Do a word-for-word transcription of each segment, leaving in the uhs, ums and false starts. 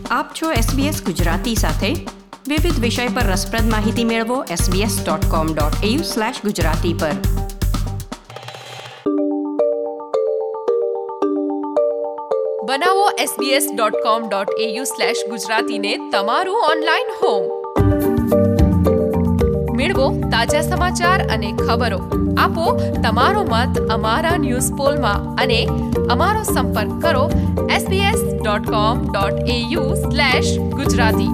આપ છો એસબીએસ ગુજરાતી સાથે. વિવિધ વિષય પર રસપ્રદ માહિતી મેળવો SBS dot com dot AU slash Gujarati પર. બનાવો SBS dot com dot AU slash ગુજરાતીને તમારું ઓનલાઈન હોમ. મેળવો તાજા સમાચાર અને ખબરો. આપો તમારો મત અમારા ન્યૂઝ પોલમાં અને અમારો સંપર્ક કરો SBS dot com dot AU slash Gujarati.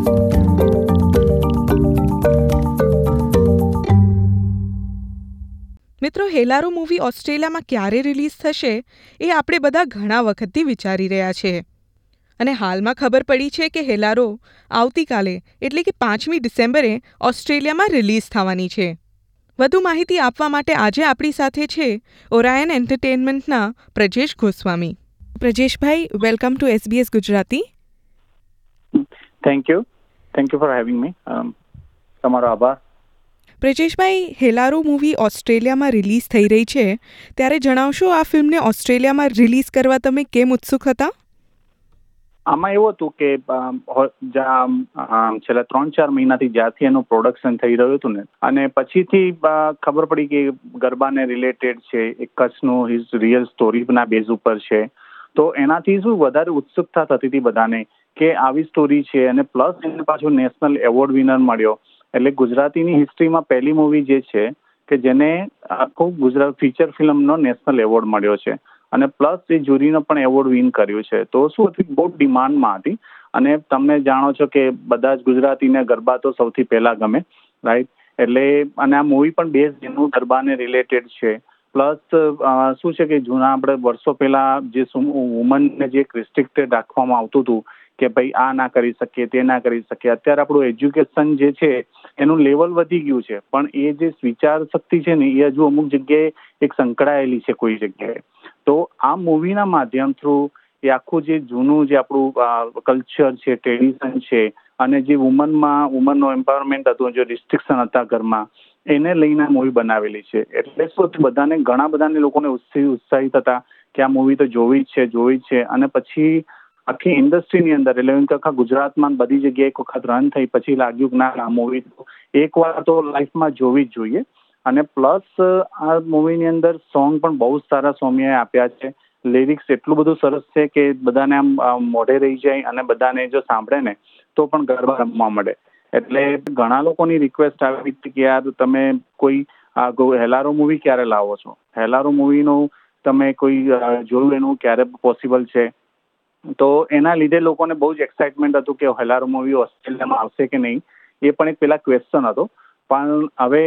મિત્રો, હેલારો મૂવી ઓસ્ટ્રેલિયામાં ક્યારે રિલીઝ થશે એ આપણે બધા ઘણા વખતથી વિચારી રહ્યા છે. અને હાલમાં ખબર પડી છે કે હેલારો આવતીકાલે એટલે કે પાંચમી ડિસેમ્બરે ઓસ્ટ્રેલિયામાં રિલીઝ થવાની છે. વધુ માહિતી આપવા માટે આજે આપણી સાથે છે ઓરાયન એન્ટરટેનમેન્ટના પ્રજેશ ગોસ્વામી. પ્રજેશભાઈ, welcome to SBS Gujarati. Thank you thank you for having me. તમારો આભાર. પ્રજેશભાઈ, હેલારો મૂવી ઓસ્ટ્રેલિયામાં રિલીઝ થઈ રહી છે, ત્યારે જણાવશો આ ફિલ્મને ઓસ્ટ્રેલિયામાં રિલીઝ કરવા તમે કેમ ઉત્સુક હતા? આમાં એવું હતું કે છેલ્લા ત્રણ ચાર મહિનાથી જ્યારથી એનું પ્રોડક્શન થઈ રહ્યું હતું ને, અને પછીથી ખબર પડી કે ગરબાને રિલેટેડ છે, એક કચ્છનું હિઝ રિયલ સ્ટોરીના બેઝ ઉપર છે, તો એનાથી શું વધારે ઉત્સુકતા થતી હતી બધાને કે આવી સ્ટોરી છે. અને પ્લસ એને પાછો નેશનલ એવોર્ડ વિનર મળ્યો, એટલે ગુજરાતીની હિસ્ટ્રીમાં પહેલી મૂવી જે છે કે જેને આખું ગુજરાત ફીચર ફિલ્મનો નેશનલ એવોર્ડ મળ્યો છે. અને પ્લસ એ જ્યુરીનો પણ એવોર્ડ વિન કર્યું છે. તો શું હતી, બહુ ડિમાન્ડમાં હતી. અને તમે જાણો છો કે બધા જ ગુજરાતીને ગરબા તો સૌથી પહેલા ગમે, રાઈટ? એટલે અને આ મૂવી પણ બેઝ એનું ગરબાને રિલેટેડ છે. પ્લસ શું છે કે જૂના આપણે વર્ષો પહેલા જે વુમનને જે રિસ્ટ્રિક્ટેડ રાખવામાં આવતું હતું કે ભાઈ આ ના કરી શકીએ, તે ના કરી શકીએ, અત્યારે આપણું એજ્યુકેશન જે છે એનું લેવલ વધી ગયું છે, પણ એ જે વિચાર શક્તિ છે ને એ હજુ અમુક જગ્યાએ એક સંકળાયેલી છે કોઈ જગ્યાએ. તો આ મૂવીના માધ્યમ થ્રુ એ આખું જે જૂનું જે આપણું કલ્ચર છે, ટ્રેડિશન છે, અને જે વુમનમાં વુમનનો એમ્પાવરમેન્ટ હતું, જે રિસ્ટ્રિક્શન હતા ઘરમાં, એને લઈને મૂવી બનાવેલી છે. એટલે શું બધાને ઘણા બધાને લોકોને ઉત્સાહિત હતા કે આ મૂવી તો જોવી જ છે જોવી જ છે. અને પછી આખી ઇન્ડસ્ટ્રીની અંદર એટલે આખા ગુજરાતમાં બધી જગ્યાએ એક વખત રન થઈ પછી લાગ્યું કે ના આ મૂવી તો એક વાર તો લાઈફમાં જોવી જ જોઈએ. અને પ્લસ આ મૂવીની અંદર સોંગ પણ બહુ સારા સૌમ્યાએ આપ્યા છે. લિરિક્સ એટલું બધું સરસ છે કે બધાને આમ મોઢે રહી જાય અને બધાને જો સાંભળે ને તો પણ ગરબા રમવા મળે. એટલે ઘણા લોકોની રિક્વેસ્ટ આવી હતી કે યાર તમે કોઈ હેલારો મૂવી ક્યારે લાવો છો, હેલારો મૂવીનું તમે કોઈ જોયું એનું ક્યારે પોસિબલ છે. તો એના લીધે લોકોને બહુ જ એક્સાઇટમેન્ટ હતું કે હેલારો મૂવી ઓસ્ટ્રેલિયામાં આવશે કે નહીં, એ પણ એક પેલા ક્વેશ્ચન હતો. પણ હવે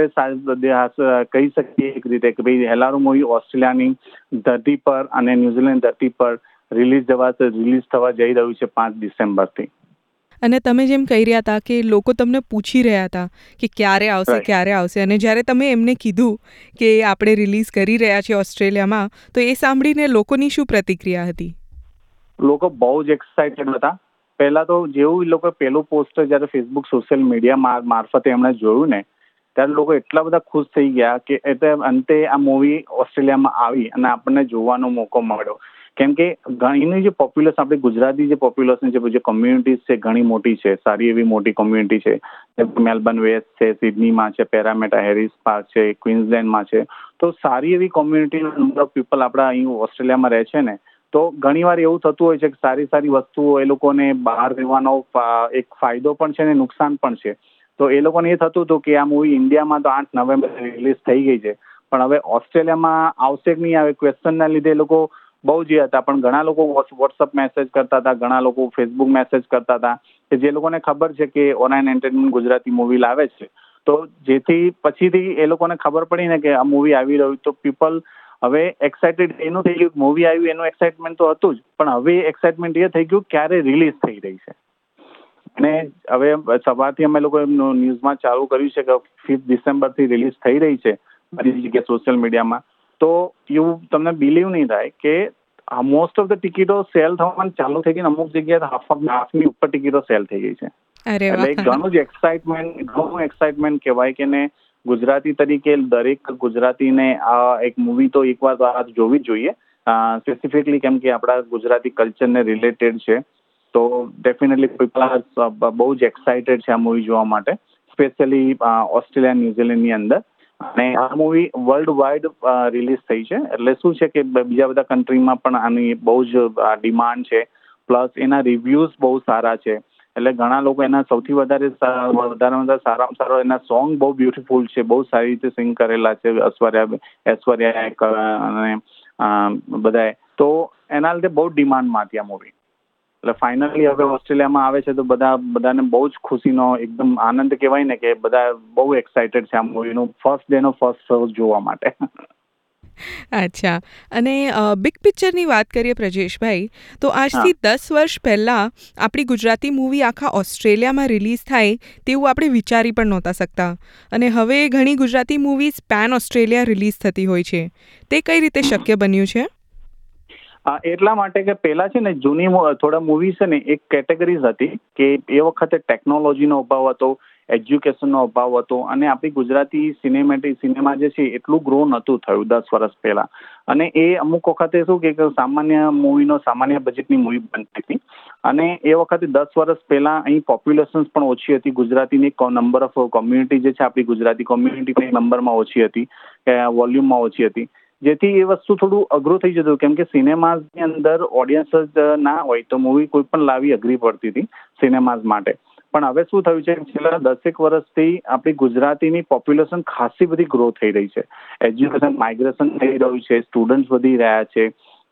આપણે કહી શકીએ એક રીતે કે ભાઈ હેલારો મૂવી ઓસ્ટ્રેલિયાની ધરતી પર અને ન્યુઝીલેન્ડ ધરતી પર રિલીઝ જવા રિલીઝ થવા જઈ રહ્યું છે પાંચ ડિસેમ્બરથી. અને તમે જેમ કહી રહ્યા હતા કે લોકો તમને પૂછી રહ્યા હતા કે ક્યારે આવશે ક્યારે આવશે અને જ્યારે તમે એમને કીધું કે આપણે રિલીઝ કરી રહ્યા છીએ ઓસ્ટ્રેલિયામાં, તો એ સાંભળીને લોકોની શું પ્રતિક્રિયા હતી? લોકો બહુ જ એક્સાઇટેડ હતા. પહેલા તો જેવું એ લોકો પહેલું પોસ્ટર જ્યારે ફેસબુક સોશિયલ મીડિયા મારફતે એમણે જોયું ને, ત્યારે લોકો એટલા બધા ખુશ થઈ ગયા કે એટલે અંતે આ મૂવી ઓસ્ટ્રેલિયામાં આવી અને આપણને જોવાનો મોકો મળ્યો. કેમ કે ઘણીની જે પોપ્યુલેશન આપણી ગુજરાતી જે પોપ્યુલેશન છે, જે કોમ્યુનિટીઝ છે ઘણી મોટી છે, સારી એવી મોટી કોમ્યુનિટી છે. મેલબર્ન વેસ્ટ છે, સિડનીમાં છે, પેરામેટા હેરિસ પાર્ક છે, ક્વીન્સલેન્ડમાં છે. તો સારી એવી કોમ્યુનિટીનો નંબર ઓફ પીપલ આપણા અહીં ઓસ્ટ્રેલિયામાં રહે છે ને, તો ઘણીવાર એવું થતું હોય છે કે સારી સારી વસ્તુઓ એ લોકોને બહાર રહેવાનો એક ફાયદો પણ છે ને નુકસાન પણ છે. તો એ લોકોને એ થતું હતું કે આ મૂવી ઇન્ડિયામાં તો આઠ નવેમ્બર રિલીઝ થઈ ગઈ છે, પણ હવે ઓસ્ટ્રેલિયામાં આવશે કે નહીં આવે ક્વેશ્ચનના લીધે એ લોકો બહુ જ હતા. પણ ઘણા લોકો વોટ્સઅપ મેસેજ કરતા હતા, ઘણા લોકો ફેસબુક મેસેજ કરતા હતા કે જે લોકોને ખબર છે કે ઓનલાઈન એન્ટરટેનમેન્ટ ગુજરાતી મૂવી લાવે છે, તો જેથી પછીથી એ લોકોને ખબર પડી ને કે આ મૂવી આવી રહ્યું, તો પીપલ હવે એક્સાઇટેડ એનું થઈ ગયું. મૂવી આવ્યું એનું એક્સાઇટમેન્ટ તો હતું જ, પણ હવે એક્સાઇટમેન્ટ એ થઈ ગયું ક્યારે રિલીઝ થઈ રહી છે. અને હવે સવારથી અમે લોકો ન્યૂઝમાં ચાલુ કર્યું છે કે ફિફ્થ ડિસેમ્બરથી રિલીઝ થઈ રહી છે બધી જગ્યાએ સોશિયલ મીડિયામાં. તો એવું તમને બિલીવ નહીં થાય કે મોસ્ટ ઓફ ધ ટિકિટો સેલ થવાનું ચાલુ થઈ ગઈ ને અમુક જગ્યાએ હાફ હાફની ઉપર ટિકિટો સેલ થઈ ગઈ છે. એટલે ઘણું જ એક્સાઇટમેન્ટ ઘણું એક્સાઇટમેન્ટ કહેવાય કે ને ગુજરાતી તરીકે દરેક ગુજરાતીને આ એક મૂવી તો એકવાર જોવી જ જોઈએ. સ્પેસિફિકલી કેમ કે આપણા ગુજરાતી કલ્ચરને રિલેટેડ છે. તો ડેફિનેટલી પીપલ બહુ જ એક્સાઇટેડ છે આ મૂવી જોવા માટે, સ્પેશિયલી ઓસ્ટ્રેલિયા ન્યુઝીલેન્ડની અંદર. અને આ મૂવી વર્લ્ડ વાઇડ રિલીઝ થઈ છે, એટલે શું છે કે બીજા બધા કન્ટ્રીમાં પણ આની બહુ જ ડિમાન્ડ છે, પ્લસ એના રિવ્યૂઝ બહુ સારા છે. એટલે ઘણા લોકો એના સૌથી વધારે વધારે વધારે સારામાં સારો એના સોંગ બહુ બ્યુટીફુલ છે, બહુ સારી રીતે સિંગ કરેલા છે ઐશ્વર્યા ઐશ્વર્યા અને બધાએ, તો એના લીધે બહુ ડિમાન્ડમાં હતી આ મૂવી. એટલે ફાઇનલી હવે ઓસ્ટ્રેલિયામાં આવે છે તો બધા બધાને બહુ જ ખુશીનો એકદમ આનંદ કહેવાય ને, કે બધા બહુ એક્સાઇટેડ છે આ મૂવીનું ફર્સ્ટ ડેનો ફર્સ્ટ શો જોવા માટે. અચ્છા, અને બિગ પિક્ચરની વાત કરીએ પ્રજેશભાઈ, તો આજથી દસ વર્ષ પહેલાં આપણી ગુજરાતી મૂવી આખા ઓસ્ટ્રેલિયામાં રિલીઝ થાય તેવું આપણે વિચારી પણ નહોતા શકતા, અને હવે ઘણી Gujarati movies pan Australia release થતી હોય છે. તે કઈ રીતે શક્ય બન્યું છે? એટલા માટે કે પહેલા છે ને જૂની થોડા મૂવી છે ને એક કેટેગરીઝ હતી કે એ વખતે ટેકનોલોજીનો અભાવ હતો, એજ્યુકેશનનો અભાવ હતો, અને આપણી ગુજરાતી સિનેમેટિક સિનેમા જે છે એટલું ગ્રો નહોતું થયું દસ વર્ષ પહેલા. અને એ અમુક વખતે શું કે સામાન્ય મૂવીનો સામાન્ય બજેટની મૂવી બનતી હતી, અને એ વખતે દસ વર્ષ પહેલા અહીં પોપ્યુલેશન પણ ઓછી હતી. ગુજરાતીની નંબર ઓફ કોમ્યુનિટી જે છે આપણી ગુજરાતી કોમ્યુનિટી નંબરમાં ઓછી હતી, વોલ્યુમમાં ઓછી હતી, જેથી એ વસ્તુ થોડું અઘરું થઈ જતું, કેમ કે સિનેમાઝની અંદર ઓડિયન્સ જ ના હોય તો મૂવી કોઈ પણ લાવી અઘરી પડતી હતી સિનેમાઝ માટે. પણ હવે શું થયું છે, છેલ્લા દસેક વર્ષથી આપણી ગુજરાતીની પોપ્યુલેશન ખાસી બધી ગ્રો થઈ રહી છે, એજ્યુકેશન માઇગ્રેશન થઈ રહ્યું છે, સ્ટુડન્ટ્સ વધી રહ્યા છે,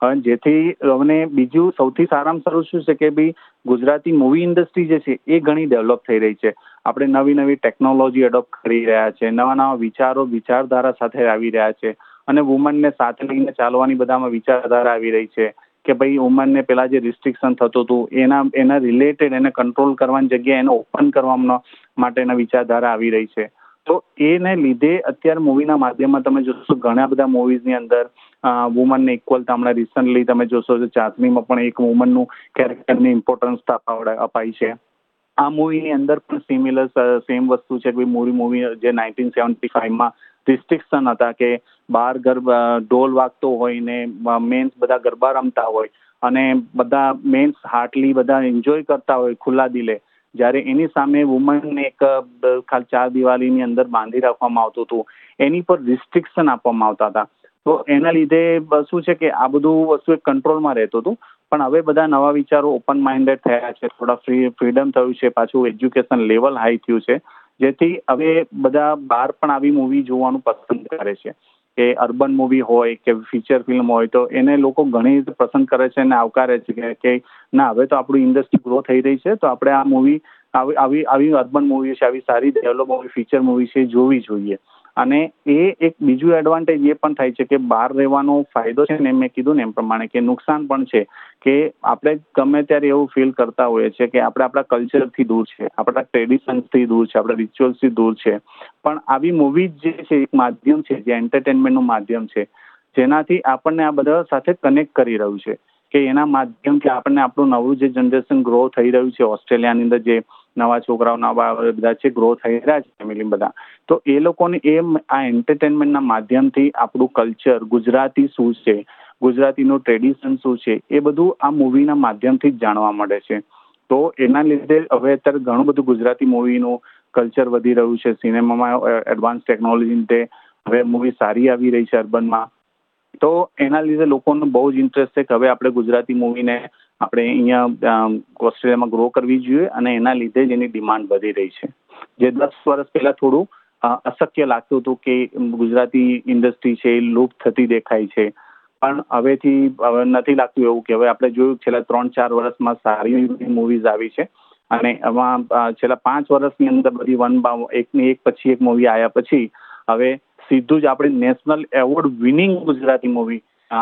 જેથી અને બીજું સૌથી સારામાં સારું શું છે કે ભાઈ ગુજરાતી મૂવી ઇન્ડસ્ટ્રી જે છે એ ઘણી ડેવલપ થઈ રહી છે. આપણે નવી નવી ટેકનોલોજી એડોપ્ટ કરી રહ્યા છે, નવા નવા વિચારો વિચારધારા સાથે આવી રહ્યા છે, અને વુમનને સાથે લઈને ચાલવાની બધામાં વિચારધારા આવી રહી છે કે ભાઈ વુમનને પેલા જે રિસ્ટ્રિક્શન થતું હતું એના એના રિલેટેડ એને કંટ્રોલ કરવાની જગ્યાએ એને ઓપન કરવા માટેના વિચારધારા આવી રહી છે. તો એને લીધે અત્યારે મૂવીના માધ્યમમાં તમે જોશો ઘણા બધા મૂવીઝની અંદર વુમનને ઇક્વલતા, હમણાં રિસન્ટલી તમે જોશો ચાસણીમાં પણ એક વુમનનું કેરેક્ટરની ઇમ્પોર્ટન્સ અપાઈ છે. આ મૂવીની અંદર પણ સિમિલર સેમ વસ્તુ છે કે મૂવી મૂવી જે નાઇન્ટીન સેવન્ટી ફાઈવમાં રિસ્ટ્રિક્શન હતા કે બહાર ગરબા ઢોલ વાગતો હોય ને મેન્સ બધા ગરબા રમતા હોય અને બધા મેન્સ હાર્ટલી બધા એન્જોય કરતા હોય ખુલ્લા દિલે, જ્યારે એની સામે વુમનને એક ખાલી ચાર દિવાલીની અંદર બાંધી રાખવામાં આવતું હતું, એની પર રિસ્ટ્રિક્શન આપવામાં આવતા હતા. તો એના લીધે શું છે કે આ બધું વસ્તુ એક કંટ્રોલમાં રહેતું હતું. પણ હવે બધા નવા વિચારો ઓપન માઇન્ડેડ થયા છે, થોડા ફ્રી ફ્રીડમ થયું છે, પાછું એજ્યુકેશન લેવલ હાઈ થયું છે, જેથી હવે બધા બહાર પણ આવી મૂવી જોવાનું પસંદ કરે છે. કે અર્બન મૂવી હોય કે ફીચર ફિલ્મ હોય તો એને લોકો ઘણી રીતે પસંદ કરે છે અને આવકારે છે કે ના હવે તો આપણું ઇન્ડસ્ટ્રી ગ્રો થઈ રહી છે તો આપણે આ મૂવી આવી આવી આવી અર્બન મૂવી છે, આવી સારી ડેવલપ મૂવી ફીચર મૂવી છે જોવી જોઈએ. અને એ એક બીજું એડવાન્ટેજ એ પણ થાય છે કે બહાર રહેવાનો ફાયદો છે ને, મેં કીધું ને એમ પ્રમાણે કે નુકસાન પણ છે કે આપણે ગમે ત્યારે એવું ફીલ કરતા હોઈએ છીએ કે આપણે આપણા કલ્ચરથી દૂર છે, આપણા ટ્રેડિશન્સથી દૂર છે, આપણા રિચ્યુઅલ્સથી દૂર છે. પણ આવી મૂવી જે છે એક માધ્યમ છે જે એન્ટરટેનમેન્ટનું માધ્યમ છે, જેનાથી આપણને આ બધા સાથે કનેક્ટ કરી રહ્યું છે કે એના માધ્યમથી આપણને આપણું નવું જે જનરેશન ગ્રો થઈ રહ્યું છે ઓસ્ટ્રેલિયાની અંદર, જે નવા છોકરાઓ નવા બધા છે ગ્રો થઈ રહ્યા છે ફેમિલી બધા, તો એ લોકોને એ આ એન્ટરટેનમેન્ટના માધ્યમથી આપણું કલ્ચર ગુજરાતી શું છે, ગુજરાતીનું ટ્રેડિશન શું છે, એ બધું આ મૂવીના માધ્યમથી જ જાણવા મળે છે. તો એના લીધે હવે અત્યારે ઘણું બધું ગુજરાતી મૂવીનું કલ્ચર વધી રહ્યું છે. સિનેમામાં એડવાન્સ ટેકનોલોજી લીધે હવે મૂવી સારી આવી રહી છે અર્બનમાં, તો એના લીધે લોકોનો બહુ જ ઇન્ટરેસ્ટ છે કે હવે આપણે ગુજરાતી મૂવીને આપણે અહીંયા ઓસ્ટ્રેલિયામાં ગ્રો કરવી જોઈએ, અને એના લીધે જ એની ડિમાન્ડ વધી રહી છે. જે દસ વર્ષ પહેલાં થોડું અશક્ય લાગતું હતું કે ગુજરાતી ઇન્ડસ્ટ્રી છે એ લુપ્ત થતી દેખાય છે, પણ હવેથી હવે નથી લાગતું એવું કે હવે આપણે જોયું છેલ્લા ત્રણ ચાર વર્ષમાં સારી મૂવીઝ આવી છે, અને એમાં છેલ્લા પાંચ વર્ષની અંદર બધી વન બા એકની એક પછી એક મૂવી આવ્યા પછી હવે સીધું જ આપણે national award winning Gujarati movie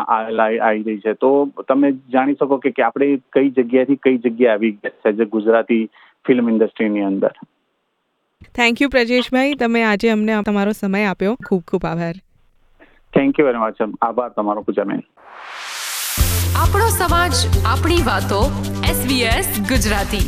આવી રહી છે. તો તમે જાણી શકો કે આપણે કઈ જગ્યાએથી કઈ જગ્યાએ આવી ગયા છે જે ગુજરાતી ફિલ્મ ઇન્ડસ્ટ્રીની અંદર. થેન્ક યુ પ્રજેશભાઈ, તમે આજે અમને તમારો સમય આપ્યો, ખૂબ ખૂબ આભાર. Thank you very much. આભાર તમારો પૂજાબેન. આપણો સમાજ, આપણી વાતો, એસબીએસ ગુજરાતી.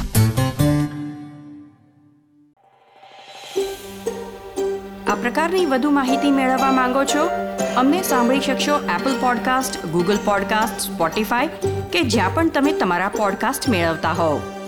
આ પ્રકારની વધુ માહિતી મેળવવા માંગો છો? અમને સાંભળી શકશો Apple podcast, Google podcast, Spotify કે જ્યાં પણ તમે તમારા પોડકાસ્ટ મેળવતા હોવ.